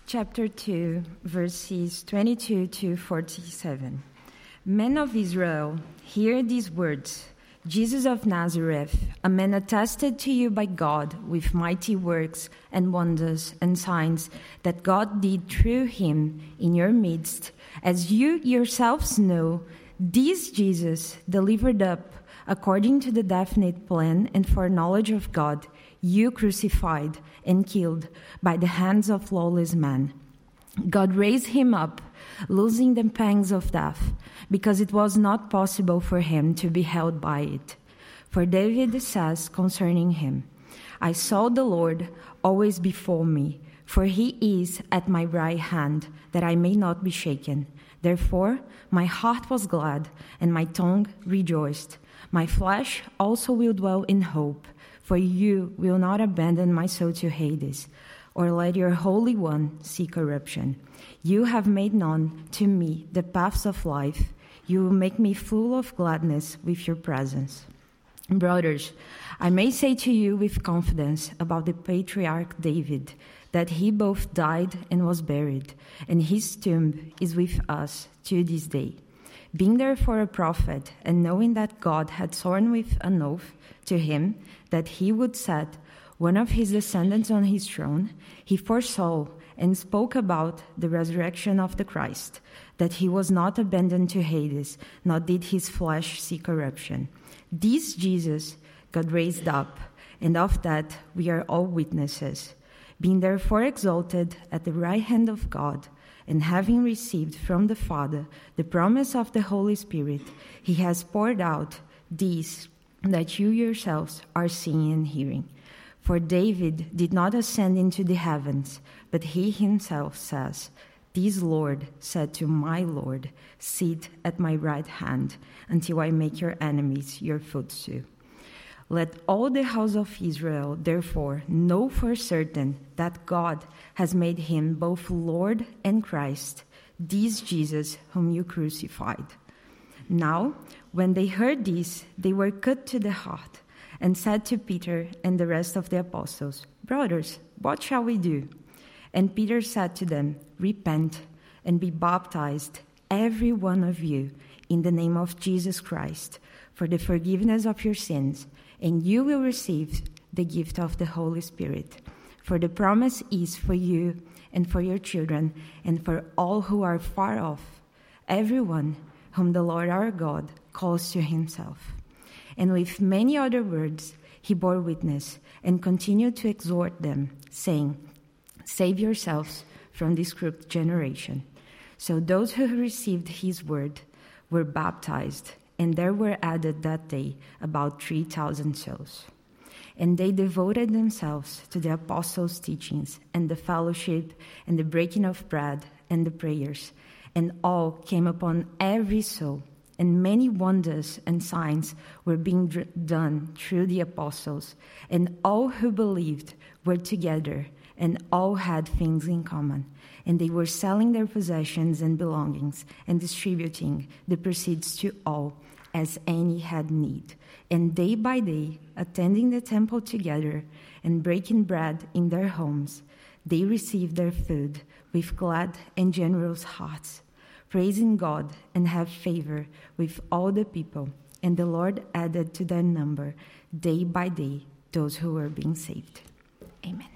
Chapter 2, verses 22 to 47. Men of Israel, hear these words. Jesus of Nazareth, a man attested to you by God with mighty works and wonders and signs that God did through him in your midst, as you yourselves know, this Jesus, delivered up according to the definite plan and foreknowledge of God, you crucified and killed by the hands of lawless men. God raised him up, losing the pangs of death, because it was not possible for him to be held by it. For David says concerning him, I saw the Lord always before me, for he is at my right hand, that I may not be shaken. Therefore my heart was glad, and my tongue rejoiced. My flesh also will dwell in hope, for you will not abandon my soul to Hades, or let your Holy One see corruption. You have made known to me the paths of life. You will make me full of gladness with your presence. Brothers, I may say to you with confidence about the patriarch David, that he both died and was buried, and his tomb is with us to this day. Being therefore a prophet, and knowing that God had sworn with an oath to him that he would set one of his descendants on his throne, he foresaw and spoke about the resurrection of the Christ, that he was not abandoned to Hades, nor did his flesh see corruption. This Jesus God raised up, and of that we are all witnesses. Being therefore exalted at the right hand of God, and having received from the Father the promise of the Holy Spirit, he has poured out these that you yourselves are seeing and hearing. For David did not ascend into the heavens, but he himself says, This Lord said to my Lord, Sit at my right hand until I make your enemies your footstool. Let all the house of Israel, therefore, know for certain that God has made him both Lord and Christ, this Jesus whom you crucified. Now, when they heard this, they were cut to the heart, and said to Peter and the rest of the apostles, Brothers, what shall we do? And Peter said to them, Repent and be baptized, every one of you, in the name of Jesus Christ, for the forgiveness of your sins, and you will receive the gift of the Holy Spirit. For the promise is for you and for your children and for all who are far off, everyone whom the Lord our God calls to himself. And with many other words he bore witness and continued to exhort them, saying, Save yourselves from this corrupt generation. So those who received his word were baptized, and there were added that day about 3,000 souls. And they devoted themselves to the apostles' teachings and the fellowship and the breaking of bread and the prayers. And all came upon every soul, and many wonders and signs were being done through the apostles. And all who believed were together, and all had things in common. And they were selling their possessions and belongings and distributing the proceeds to all as any had need. And day by day, attending the temple together and breaking bread in their homes, they received their food with glad and generous hearts, praising God and have favor with all the people. And the Lord added to their number day by day those who were being saved. Amen.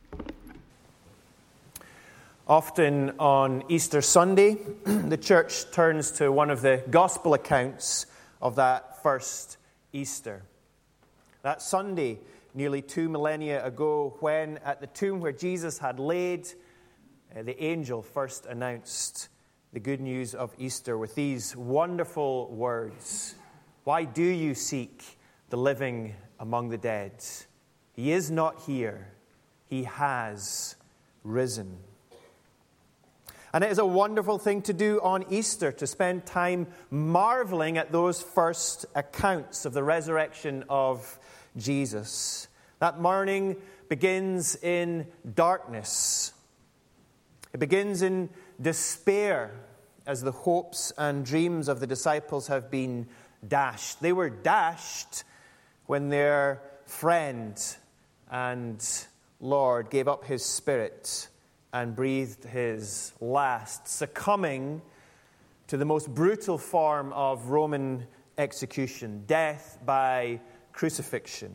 Often on Easter Sunday, the church turns to one of the gospel accounts of that first Easter. That Sunday, nearly 2 millennia ago, when at the tomb where Jesus had laid, the angel first announced the good news of Easter with these wonderful words. Why do you seek the living among the dead? He is not here. He has risen. And it is a wonderful thing to do on Easter, to spend time marveling at those first accounts of the resurrection of Jesus. That morning begins in darkness. It begins in despair as the hopes and dreams of the disciples have been dashed. They were dashed when their friend and Lord gave up his spirit and breathed his last, succumbing to the most brutal form of Roman execution, death by crucifixion.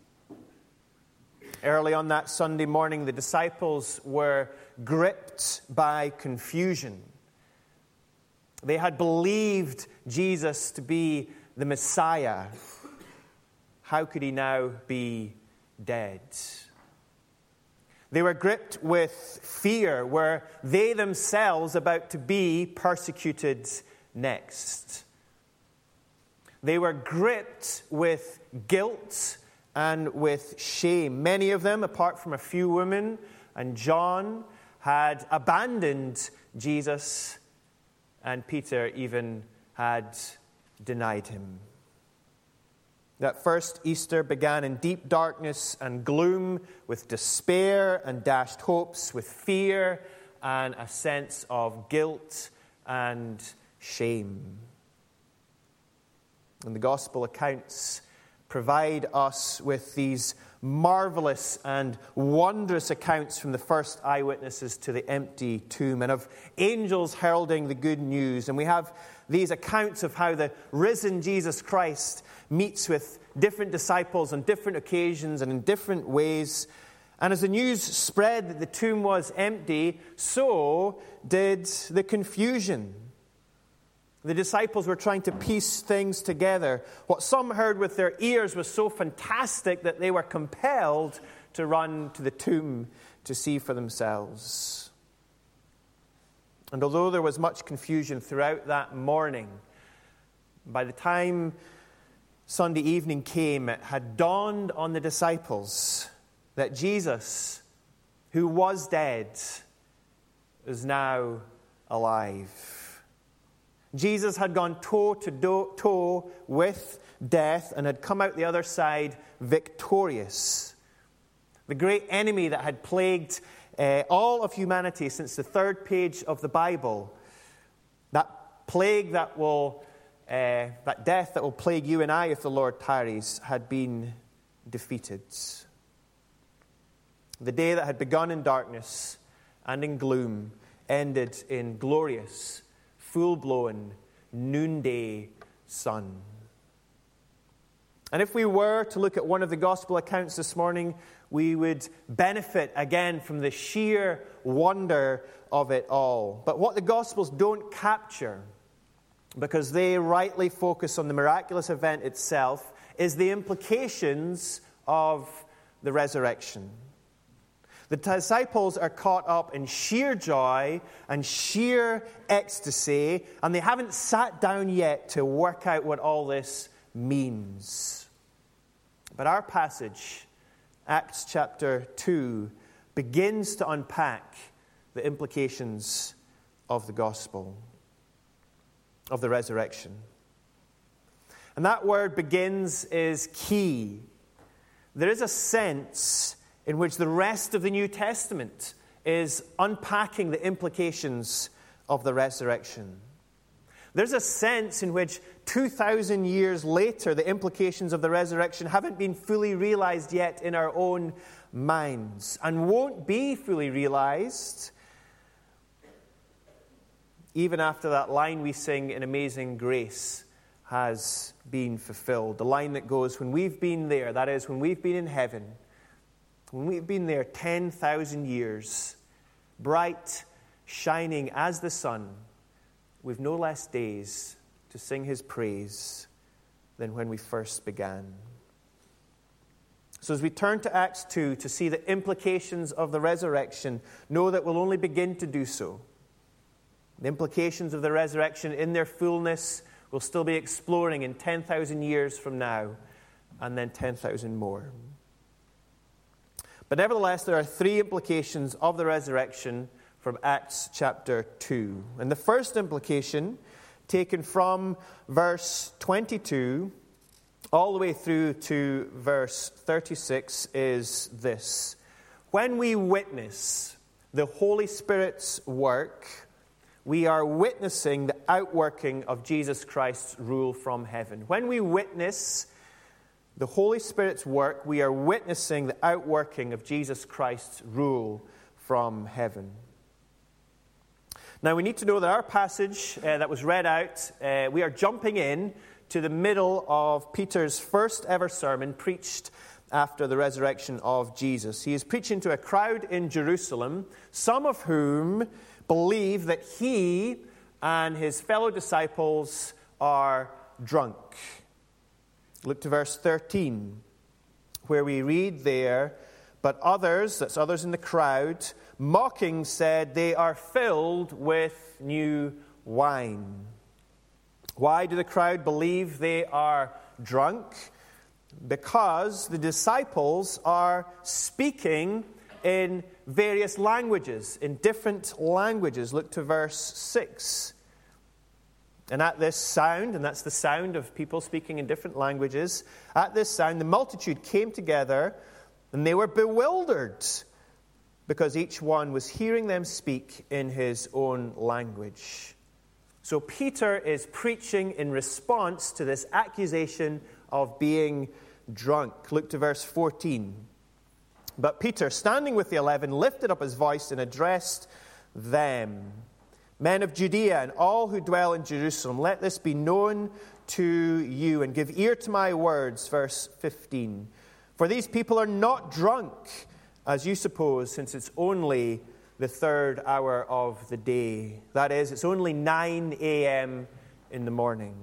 Early on that Sunday morning, the disciples were gripped by confusion. They had believed Jesus to be the Messiah. How could he now be dead? They were gripped with fear. Were they themselves about to be persecuted next? They were gripped with guilt and with shame. Many of them, apart from a few women and John, had abandoned Jesus, and Peter even had denied him. That first Easter began in deep darkness and gloom, with despair and dashed hopes, with fear and a sense of guilt and shame. And the gospel accounts provide us with these marvelous and wondrous accounts from the first eyewitnesses to the empty tomb, and of angels heralding the good news. And we have these accounts of how the risen Jesus Christ meets with different disciples on different occasions and in different ways. And as the news spread that the tomb was empty, so did the confusion. The disciples were trying to piece things together. What some heard with their ears was so fantastic that they were compelled to run to the tomb to see for themselves. And although there was much confusion throughout that morning, by the time Sunday evening came, it had dawned on the disciples that Jesus, who was dead, is now alive. Jesus had gone toe to toe with death and had come out the other side victorious. The great enemy that had plagued all of humanity since the third page of the Bible, that plague that death that will plague you and I if the Lord tarries, had been defeated. The day that had begun in darkness and in gloom ended in glorious, full-blown, noonday sun. And if we were to look at one of the gospel accounts this morning, we would benefit again from the sheer wonder of it all. But what the Gospels don't capture, because they rightly focus on the miraculous event itself, is the implications of the resurrection. The disciples are caught up in sheer joy and sheer ecstasy, and they haven't sat down yet to work out what all this means. But our passage, Acts chapter 2, begins to unpack the implications of the gospel, of the resurrection. And that word begins is key. There is a sense in which the rest of the New Testament is unpacking the implications of the resurrection. There's a sense in which 2,000 years later, the implications of the resurrection haven't been fully realized yet in our own minds, and won't be fully realized even after that line we sing in Amazing Grace has been fulfilled. The line that goes, when we've been there, that is, when we've been in heaven, when we've been there 10,000 years, bright, shining as the sun, we've no less days to sing his praise than when we first began. So as we turn to Acts 2 to see the implications of the resurrection, know that we'll only begin to do so. The implications of the resurrection in their fullness we'll still be exploring in 10,000 years from now, and then 10,000 more. But nevertheless, there are three implications of the resurrection from Acts chapter 2. And the first implication, taken from verse 22 all the way through to verse 36, is this. When we witness the Holy Spirit's work, we are witnessing the outworking of Jesus Christ's rule from heaven. When we witness the Holy Spirit's work, we are witnessing the outworking of Jesus Christ's rule from heaven. Now, we need to know that our passage that was read out, we are jumping in to the middle of Peter's first ever sermon preached after the resurrection of Jesus. He is preaching to a crowd in Jerusalem, some of whom believe that he and his fellow disciples are drunk. Look to verse 13, where we read there, "But others," that's others in the crowd, "mocking said, 'They are filled with new wine.'" Why do the crowd believe they are drunk? Because the disciples are speaking in various languages, in different languages. Look to verse 6. "And at this sound," and that's the sound of people speaking in different languages, "at this sound the multitude came together, and they were bewildered, because each one was hearing them speak in his own language." So Peter is preaching in response to this accusation of being drunk. Look to verse 14. "But Peter, standing with the 11, lifted up his voice and addressed them. 'Men of Judea and all who dwell in Jerusalem, let this be known to you, and give ear to my words.'" Verse 15. "For these people are not drunk, as you suppose, since it's only the third hour of the day." That is, it's only 9 a.m. in the morning.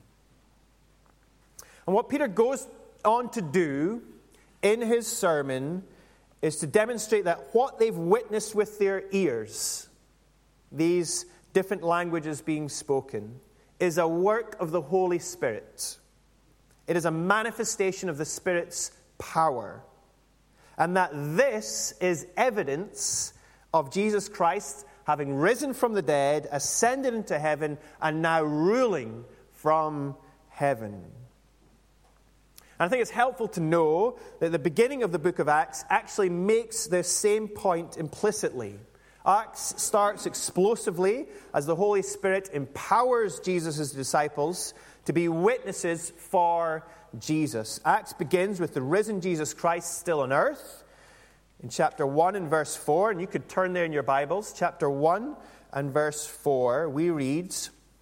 And what Peter goes on to do in his sermon is to demonstrate that what they've witnessed with their ears, these different languages being spoken, is a work of the Holy Spirit. It is a manifestation of the Spirit's power. And that this is evidence of Jesus Christ having risen from the dead, ascended into heaven, and now ruling from heaven. And I think it's helpful to know that the beginning of the book of Acts actually makes this same point implicitly. Acts starts explosively as the Holy Spirit empowers Jesus' disciples to be witnesses for Jesus. Acts begins with the risen Jesus Christ still on earth. In chapter 1 and verse 4, and you could turn there in your Bibles, chapter 1 and verse 4, we read,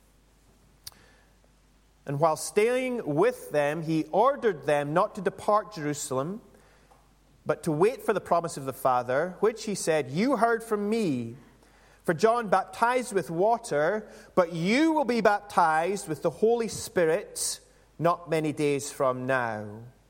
"And while staying with them, he ordered them not to depart Jerusalem, but to wait for the promise of the Father, which he said, 'You heard from me. For John baptized with water, but you will be baptized with the Holy Spirit not many days from now.'"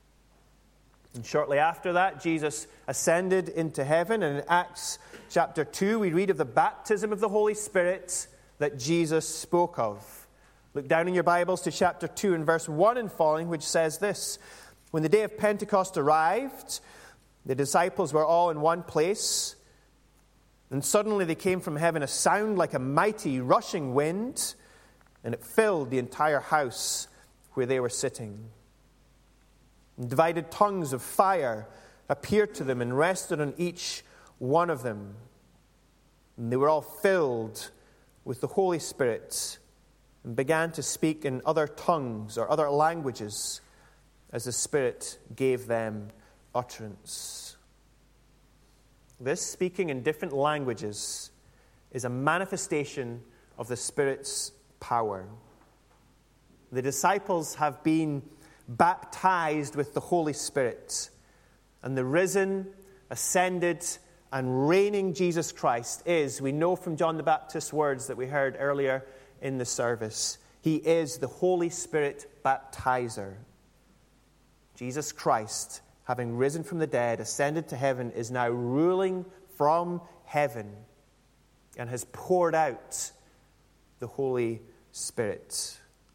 And shortly after that, Jesus ascended into heaven. And in Acts chapter 2, we read of the baptism of the Holy Spirit that Jesus spoke of. Look down in your Bibles to chapter 2 and verse 1 and following, which says this: "When the day of Pentecost arrived, the disciples were all in one place. And suddenly there came from heaven a sound like a mighty rushing wind, and it filled the entire house where they were sitting. And divided tongues of fire appeared to them and rested on each one of them. And they were all filled with the Holy Spirit and began to speak in other tongues or other languages as the Spirit gave them utterance." This speaking in different languages is a manifestation of the Spirit's power. The disciples have been baptized with the Holy Spirit, and the risen, ascended, and reigning Jesus Christ is, we know from John the Baptist's words that we heard earlier in the service, he is the Holy Spirit baptizer. Jesus Christ, having risen from the dead, ascended to heaven, is now ruling from heaven and has poured out the Holy Spirit.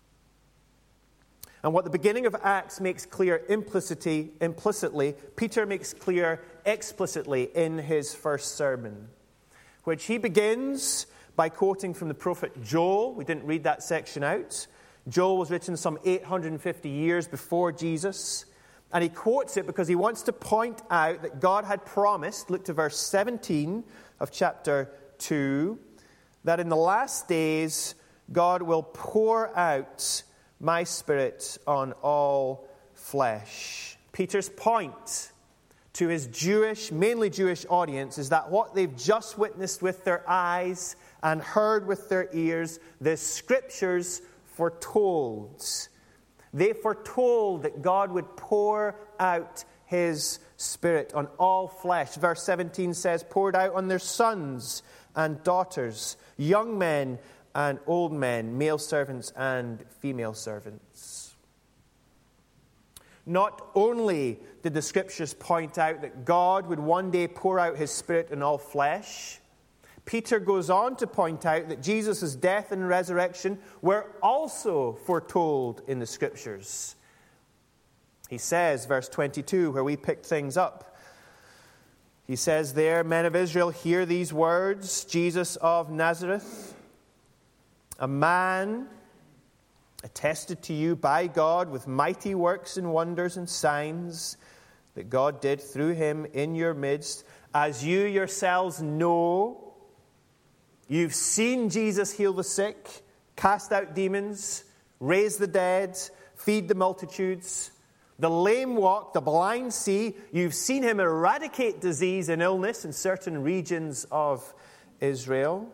And what the beginning of Acts makes clear implicitly, Peter makes clear explicitly in his first sermon, which he begins by quoting from the prophet Joel. We didn't read that section out. Joel was written some 850 years before Jesus. And he quotes it because he wants to point out that God had promised, look to verse 17 of chapter 2, that in the last days God will pour out my Spirit on all flesh. Peter's point to his mainly Jewish audience is that what they've just witnessed with their eyes and heard with their ears, the Scriptures foretold. They foretold that God would pour out his Spirit on all flesh. Verse 17 says, poured out on their sons and daughters, young men and old men, male servants and female servants. Not only did the Scriptures point out that God would one day pour out his Spirit on all flesh, Peter goes on to point out that Jesus' death and resurrection were also foretold in the Scriptures. He says, verse 22, where we picked things up, he says there, men of Israel, hear these words, Jesus of Nazareth, a man attested to you by God with mighty works and wonders and signs that God did through him in your midst, as you yourselves know. You've seen Jesus heal the sick, cast out demons, raise the dead, feed the multitudes. The lame walk, the blind see. You've seen him eradicate disease and illness in certain regions of Israel.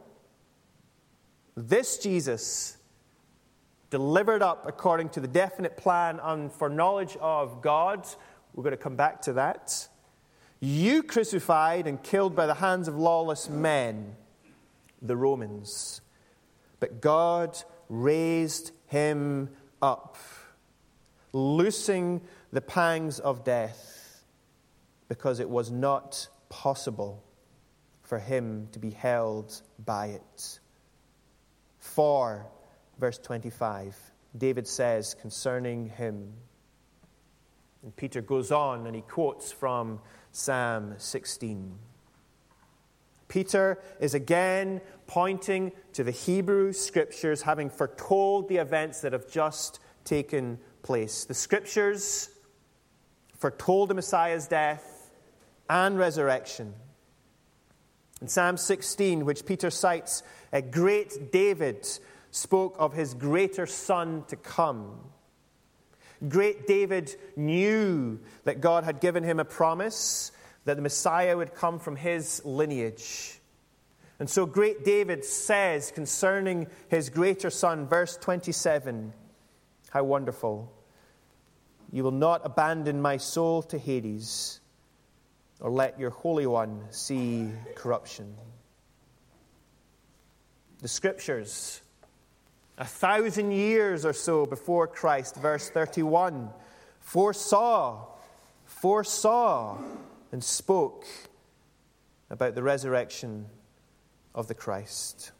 This Jesus, delivered up according to the definite plan and for knowledge of God, we're going to come back to that. You crucified and killed by the hands of lawless men, the Romans. But God raised him up, loosing the pangs of death, because it was not possible for him to be held by it. For, verse 25, David says concerning him, and Peter goes on and he quotes from Psalm 16. Peter is again pointing to the Hebrew Scriptures having foretold the events that have just taken place. The Scriptures foretold the Messiah's death and resurrection. In Psalm 16, which Peter cites, a great David spoke of his greater son to come. Great David knew that God had given him a promise that the Messiah would come from his lineage. And so great David says concerning his greater son, verse 27, how wonderful. You will not abandon my soul to Hades, or let your Holy One see corruption. The Scriptures, 1,000 years or so before Christ, verse 31, foresaw and spoke about the resurrection of the Christ.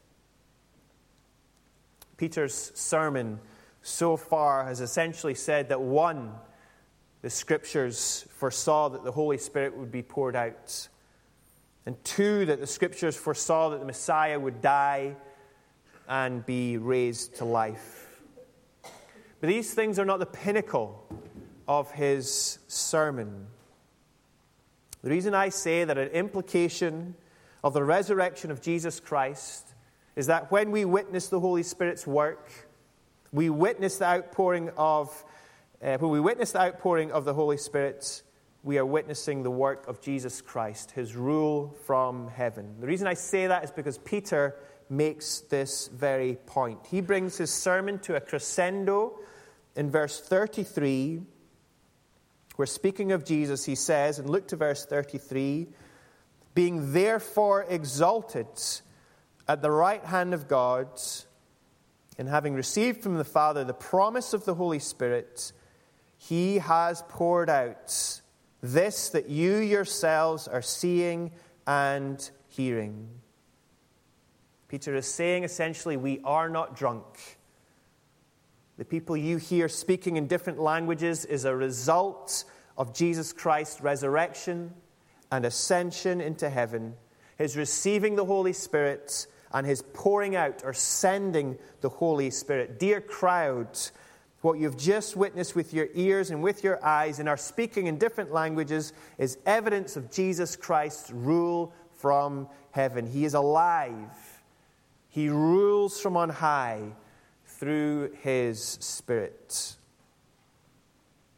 Peter's sermon so far has essentially said that one, the Scriptures foresaw that the Holy Spirit would be poured out. And two, that the Scriptures foresaw that the Messiah would die and be raised to life. But these things are not the pinnacle of his sermon. The reason I say that an implication of the resurrection of Jesus Christ is that when we witness the Holy Spirit's work, we witness the outpouring of when we witness the outpouring of the Holy Spirit, we are witnessing the work of Jesus Christ, his rule from heaven. The reason I say that is because Peter makes this very point. He brings his sermon to a crescendo in verse 33, where speaking of Jesus, he says, and look to verse 33, being therefore exalted at the right hand of God, and having received from the Father the promise of the Holy Spirit, he has poured out this that you yourselves are seeing and hearing. Peter is saying essentially, we are not drunk. The people you hear speaking in different languages is a result of Jesus Christ's resurrection and ascension into heaven, his receiving the Holy Spirit and his pouring out or sending the Holy Spirit. Dear crowd, what you've just witnessed with your ears and with your eyes and are speaking in different languages is evidence of Jesus Christ's rule from heaven. He is alive. He rules from on high through his Spirit.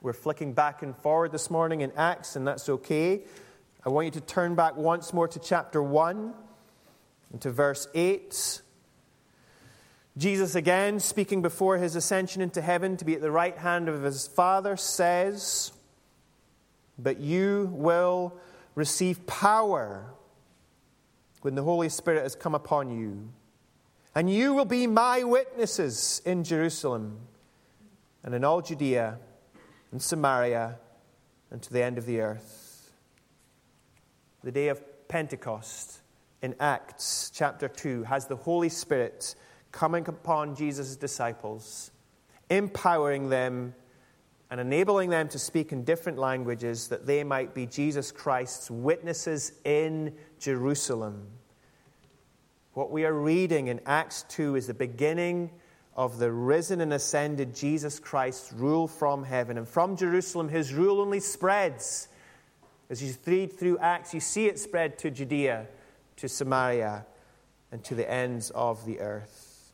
We're flicking back and forward this morning in Acts, and that's okay. I want you to turn back once more to chapter 1 and to verse 8. Jesus, again, speaking before his ascension into heaven to be at the right hand of his Father, says, "But you will receive power when the Holy Spirit has come upon you. And you will be my witnesses in Jerusalem and in all Judea and Samaria and to the end of the earth." The day of Pentecost in Acts chapter 2 has the Holy Spirit coming upon Jesus' disciples, empowering them and enabling them to speak in different languages that they might be Jesus Christ's witnesses in Jerusalem. What we are reading in Acts 2 is the beginning of the risen and ascended Jesus Christ's rule from heaven. And from Jerusalem, his rule only spreads. As you read through Acts, you see it spread to Judea, to Samaria, and to the ends of the earth.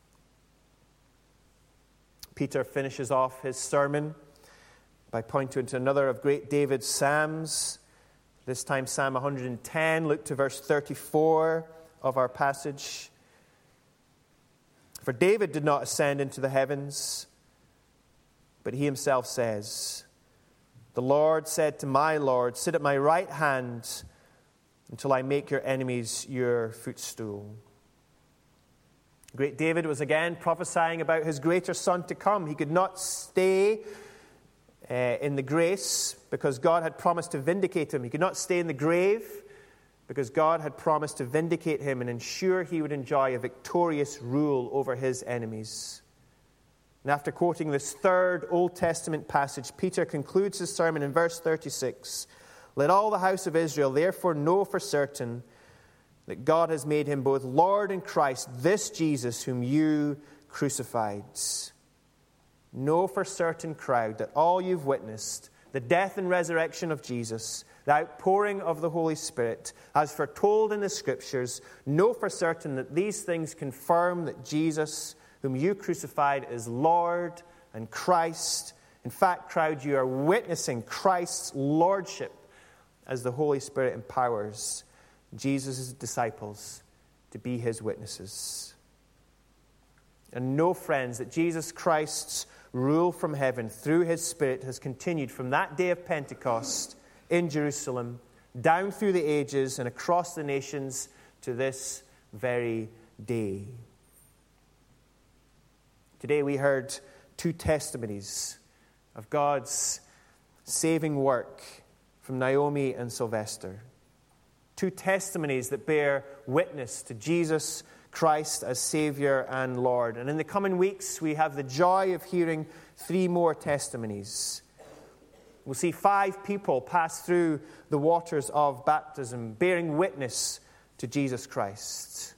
Peter finishes off his sermon by pointing to another of great David's psalms, this time Psalm 110. Look to verse 34 of our passage. "For David did not ascend into the heavens, but he himself says, 'The Lord said to my Lord, sit at my right hand until I make your enemies your footstool.'" Great David was again prophesying about his greater son to come. He could not stay in the grace because God had promised to vindicate him. He could not stay in the grave because God had promised to vindicate him and ensure he would enjoy a victorious rule over his enemies. And after quoting this third Old Testament passage, Peter concludes his sermon in verse 36. "Let all the house of Israel therefore know for certain that God has made him both Lord and Christ, this Jesus whom you crucified." Know for certain, crowd, that all you've witnessed, the death and resurrection of Jesus, the outpouring of the Holy Spirit, as foretold in the Scriptures, know for certain that these things confirm that Jesus, whom you crucified, is Lord and Christ. In fact, crowd, you are witnessing Christ's lordship as the Holy Spirit empowers Jesus' disciples to be his witnesses. And know, friends, that Jesus Christ's rule from heaven through his Spirit has continued from that day of Pentecost in Jerusalem, down through the ages and across the nations to this very day. Today we heard two testimonies of God's saving work from Naomi and Sylvester. Two testimonies that bear witness to Jesus Christ as Savior and Lord. And in the coming weeks, we have the joy of hearing three more testimonies. We'll see 5 people pass through the waters of baptism, bearing witness to Jesus Christ.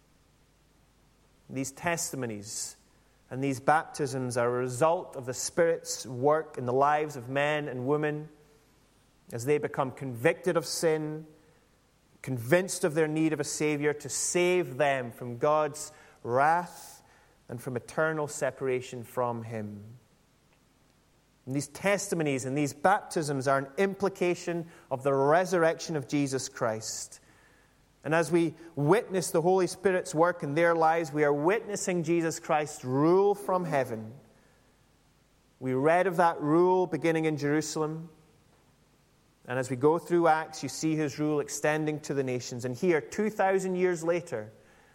These testimonies and these baptisms are a result of the Spirit's work in the lives of men and women as they become convicted of sin, convinced of their need of a Savior to save them from God's wrath and from eternal separation from him. And these testimonies and these baptisms are an implication of the resurrection of Jesus Christ. And as we witness the Holy Spirit's work in their lives, we are witnessing Jesus Christ's rule from heaven. We read of that rule beginning in Jerusalem. And as we go through Acts, you see his rule extending to the nations. And here, 2,000 years later,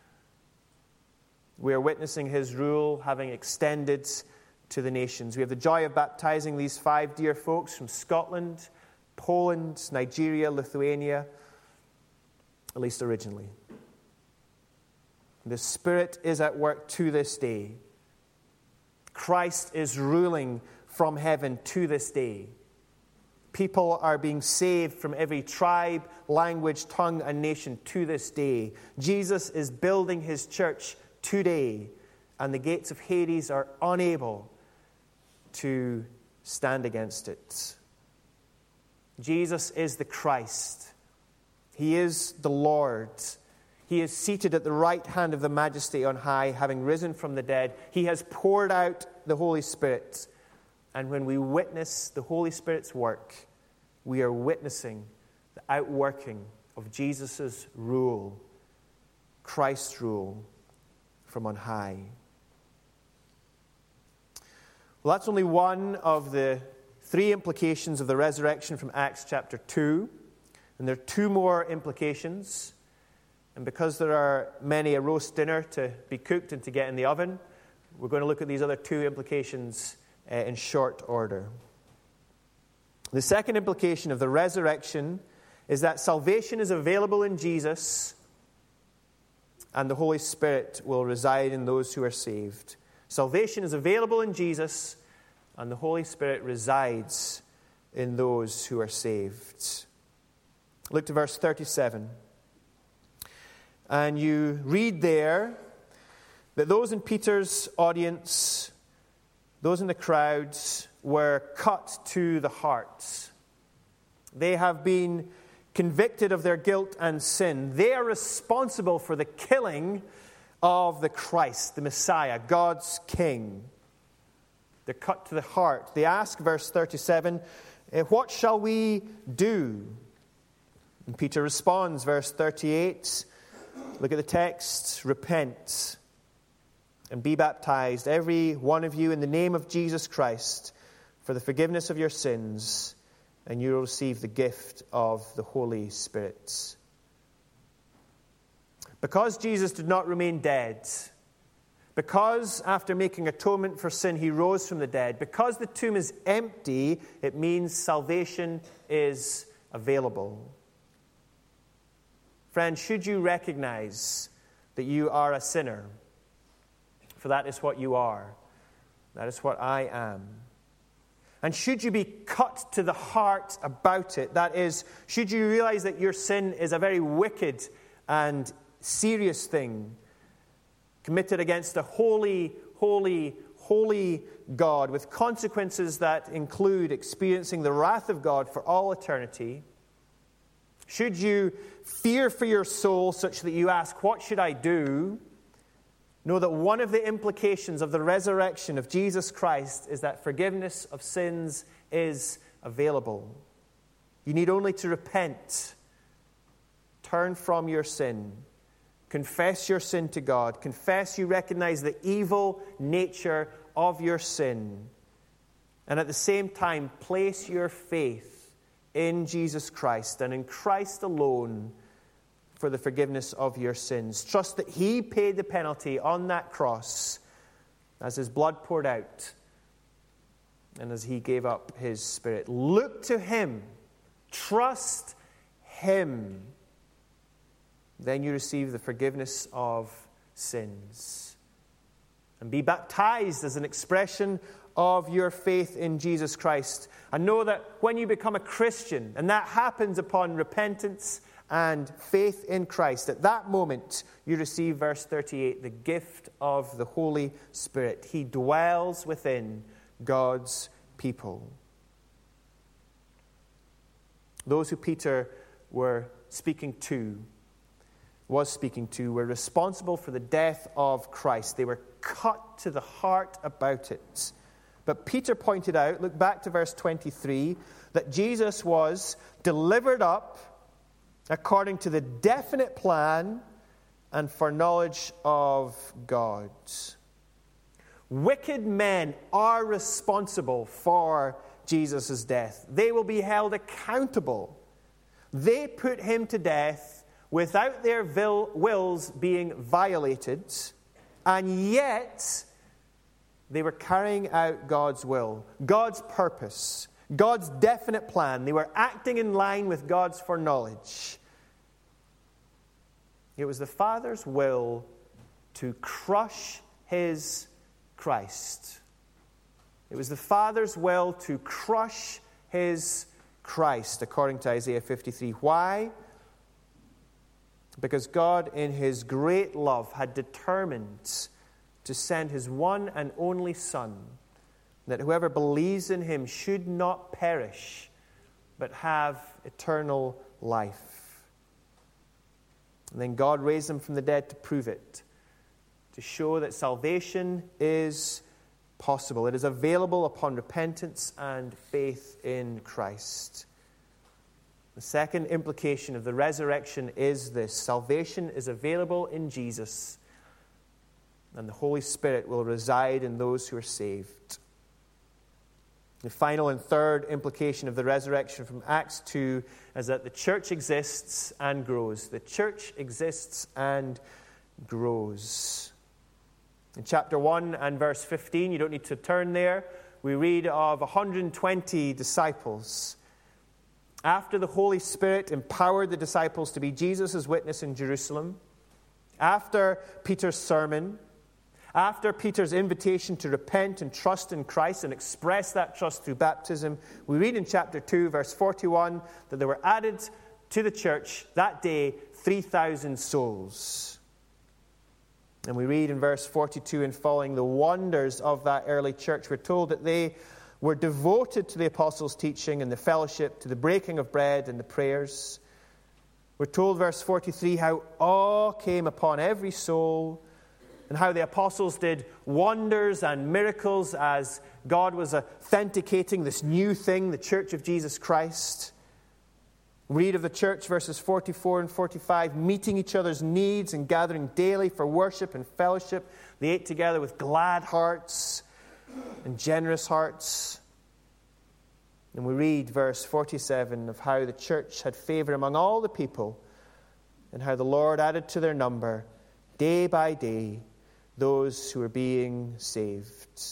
we are witnessing his rule having extended to the nations. We have the joy of baptizing these 5 dear folks from Scotland, Poland, Nigeria, Lithuania, at least originally. The Spirit is at work to this day. Christ is ruling from heaven to this day. People are being saved from every tribe, language, tongue, and nation to this day. Jesus is building his church today, and the gates of Hades are unable to stand against it. Jesus is the Christ. He is the Lord. He is seated at the right hand of the Majesty on high, having risen from the dead. He has poured out the Holy Spirit And when we witness the Holy Spirit's work, we are witnessing the outworking of Jesus' rule, Christ's rule from on high. Well, that's only one of the three implications of the resurrection from Acts chapter 2. And there are two more implications. And because there are many a roast dinner to be cooked and to get in the oven, we're going to look at these other two implications in short order. The second implication of the resurrection is that salvation is available in Jesus, and the Holy Spirit will reside in those who are saved. Salvation is available in Jesus, and the Holy Spirit resides in those who are saved. Look to verse 37. And you read there that those in Peter's audience, those in the crowds, were cut to the heart. They have been convicted of their guilt and sin. They are responsible for the killing of the Christ, the Messiah, God's King. They're cut to the heart. They ask, verse 37, what shall we do? And Peter responds, verse 38, look at the text, repent and be baptized, every one of you, in the name of Jesus Christ, for the forgiveness of your sins, and you will receive the gift of the Holy Spirit. Because Jesus did not remain dead, because after making atonement for sin, he rose from the dead, because the tomb is empty, it means salvation is available. Friend, should you recognize that you are a sinner, for that is what you are, that is what I am. And should you be cut to the heart about it, that is, should you realize that your sin is a very wicked and serious thing, committed against a holy, holy, holy God, with consequences that include experiencing the wrath of God for all eternity, should you fear for your soul such that you ask, what should I do? Know that one of the implications of the resurrection of Jesus Christ is that forgiveness of sins is available. You need only to repent, turn from your sin, confess your sin to God, confess you recognize the evil nature of your sin, and at the same time place your faith in Jesus Christ and in Christ alone for the forgiveness of your sins. Trust that he paid the penalty on that cross as his blood poured out and as he gave up his Spirit. Look to him. Trust him. Then you receive the forgiveness of sins. And be baptized as an expression of your faith in Jesus Christ. And know that when you become a Christian, and that happens upon repentance and faith in Christ, at that moment you receive, verse 38, the gift of the Holy Spirit. He dwells within God's people. Those who Peter was speaking to, were responsible for the death of Christ. They were cut to the heart about it. But Peter pointed out, look back to verse 23, that Jesus was delivered up according to the definite plan and foreknowledge of God. Wicked men are responsible for Jesus' death. They will be held accountable. They put him to death without their wills being violated, and yet they were carrying out God's will, God's purpose, God's definite plan. They were acting in line with God's foreknowledge. It was the Father's will to crush his Christ. It was the Father's will to crush his Christ, according to Isaiah 53. Why? Because God, in his great love, had determined to send his one and only Son, that whoever believes in him should not perish, but have eternal life. And then God raised him from the dead to prove it, to show that salvation is possible. It is available upon repentance and faith in Christ. The second implication of the resurrection is this: salvation is available in Jesus, and the Holy Spirit will reside in those who are saved. The final and third implication of the resurrection from Acts 2 is that the church exists and grows. The church exists and grows. In chapter 1 and verse 15, you don't need to turn there, we read of 120 disciples. After the Holy Spirit empowered the disciples to be Jesus' witness in Jerusalem, after Peter's sermon, after Peter's invitation to repent and trust in Christ and express that trust through baptism, we read in chapter 2, verse 41, that there were added to the church that day 3,000 souls. And we read in verse 42 and following the wonders of that early church. We're told that they were devoted to the apostles' teaching and the fellowship, to the breaking of bread and the prayers. We're told, verse 43, how awe came upon every soul, and how the apostles did wonders and miracles as God was authenticating this new thing, the Church of Jesus Christ. We read of the church, verses 44 and 45, meeting each other's needs and gathering daily for worship and fellowship. They ate together with glad hearts and generous hearts. And we read, verse 47, of how the church had favor among all the people, and how the Lord added to their number, day by day, those who are being saved.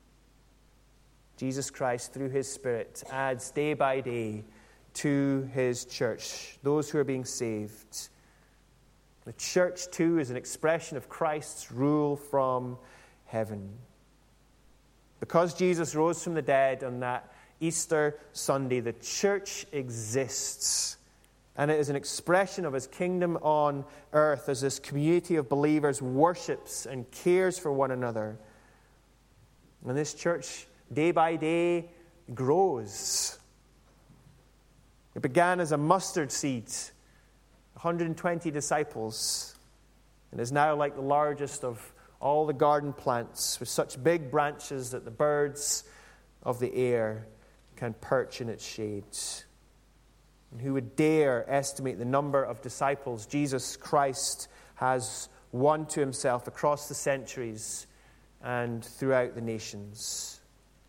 Jesus Christ, through his Spirit, adds day by day to his church those who are being saved. The church, too, is an expression of Christ's rule from heaven. Because Jesus rose from the dead on that Easter Sunday, the church exists. And it is an expression of his kingdom on earth as this community of believers worships and cares for one another. And this church, day by day, grows. It began as a mustard seed, 120 disciples, and is now like the largest of all the garden plants, with such big branches that the birds of the air can perch in its shades. And who would dare estimate the number of disciples Jesus Christ has won to himself across the centuries and throughout the nations?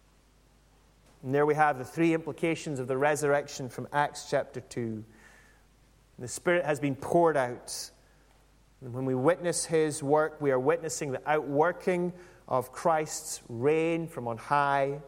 And there we have the three implications of the resurrection from Acts chapter 2. The Spirit has been poured out. And when we witness his work, we are witnessing the outworking of Christ's reign from on high.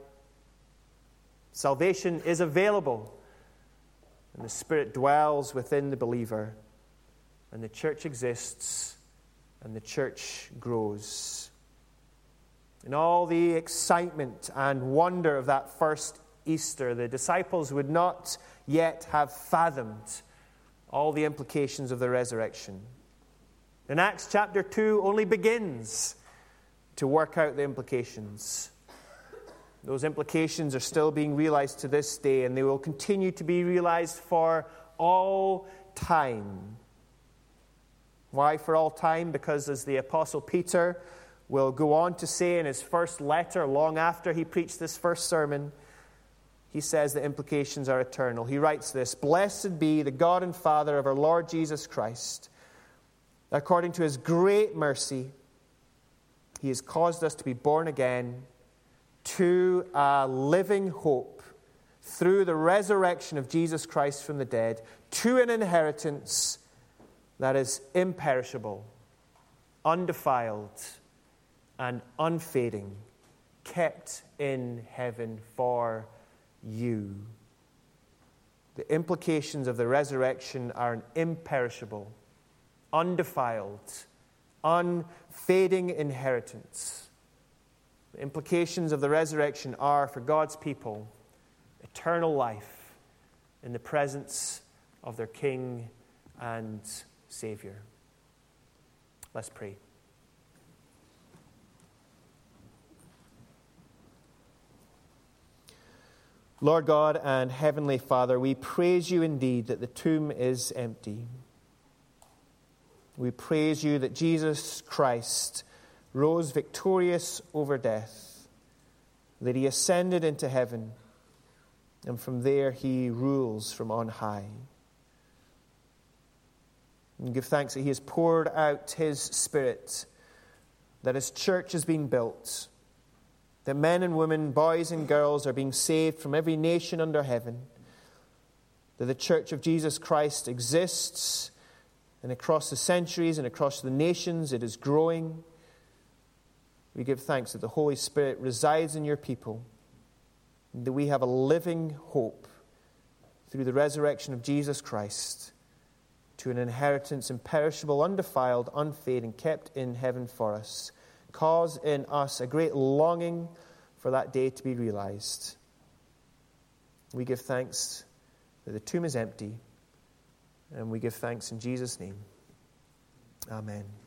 Salvation is available. And the Spirit dwells within the believer. And the church exists. And the church grows. In all the excitement and wonder of that first Easter, the disciples would not yet have fathomed all the implications of the resurrection. In Acts chapter 2 only begins to work out the implications. Those implications are still being realized to this day, and they will continue to be realized for all time. Why for all time? Because as the Apostle Peter will go on to say in his first letter, long after he preached this first sermon, he says the implications are eternal. He writes this: "Blessed be the God and Father of our Lord Jesus Christ. According to his great mercy, he has caused us to be born again to a living hope through the resurrection of Jesus Christ from the dead, to an inheritance that is imperishable, undefiled, and unfading, kept in heaven for you." The implications of the resurrection are an imperishable, undefiled, unfading inheritance. The implications of the resurrection are for God's people eternal life in the presence of their King and Savior. Let's pray. Lord God and Heavenly Father, we praise you indeed that the tomb is empty. We praise you that Jesus Christ rose victorious over death. that he ascended into heaven, and from there he rules from on high. And give thanks that he has poured out his Spirit, that his church has been built, that men and women, boys and girls are being saved from every nation under heaven, that the church of Jesus Christ exists, and across the centuries and across the nations it is growing. We give thanks that the Holy Spirit resides in your people, and that we have a living hope through the resurrection of Jesus Christ to an inheritance imperishable, undefiled, unfading, kept in heaven for us. Cause in us a great longing for that day to be realized. We give thanks that the tomb is empty, and we give thanks in Jesus' name. Amen.